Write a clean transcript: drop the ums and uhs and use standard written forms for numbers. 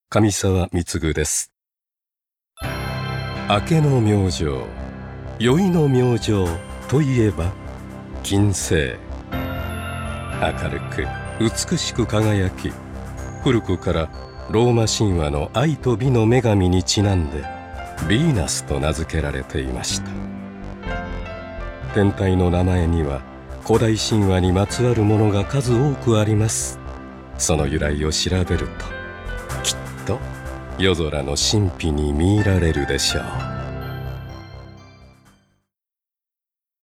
上沢貢です。明けの明星、宵の明星といえば金星。明るく美しく輝き、古くからローマ神話の愛と美の女神にちなんでヴィーナスと名付けられていました。天体の名前には古代神話にまつわるものが数多くあります。その由来を調べると、きっと夜空の神秘に見入られるでしょう。